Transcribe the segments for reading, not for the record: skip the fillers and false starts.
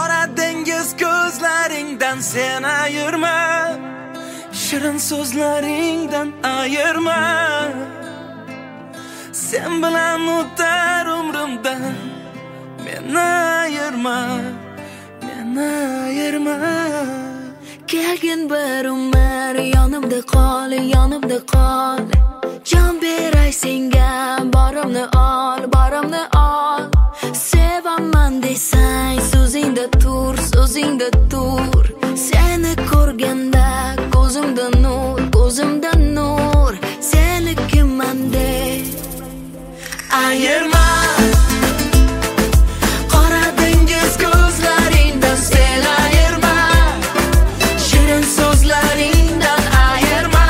Qora dengiz ko'zlaringdan sen ayirma, shirin so'zlaringdan ayirma. Sen bilan o'tar umrimdan, meni ayirma, meni ayirma. Kelgin bir umr yonimda qol, yonimda qol. Jon beray senga, borimni ol, borimni ol. Sevaman desang, so'zingda tur, so'zingda tur. Seni ko'rganda ko'zimda nur, ko'zimda nur. Senikiman deb ayirma. Qora dengiz ko'zlaringdan sen ayirma, shirin so'zlaringdan ayirma.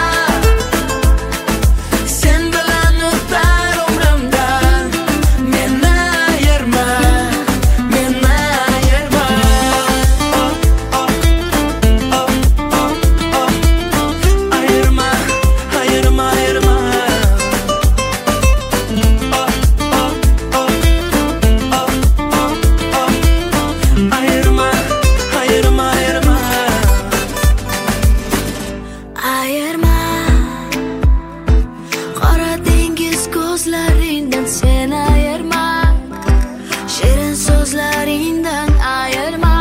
Sen bilan o'tar umrimdan, meni ayirma, meni ayirma. Ayirma, ayirma, ayirma. Ayirma, ayirma, ayirma. Ayirma. Qora dengiz ko'zlaringdan sen ayirma, shirin so'zlaringdan ayirma.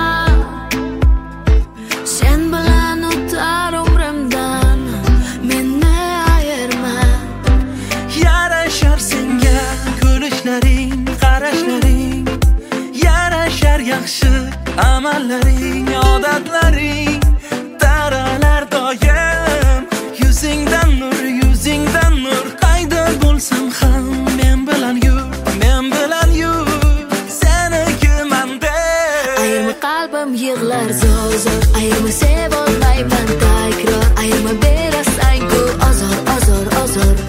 Sen bilan o'tar umrimdan, meni ayirma. Yarashar senga kulishlaring, qarashlaring. Yarashar yaxshi amallaring, odatlaring. Taralar doim yuzingdan nur, yuzingdan nur. Qayda bo'lsam ham men bilan yur, men bilan yur. Senikiman deb Ayirma qalbim yig'lar zor-zor, ayirma sevolmayman takror. Ayirma berasang-ku azor, azor, azor.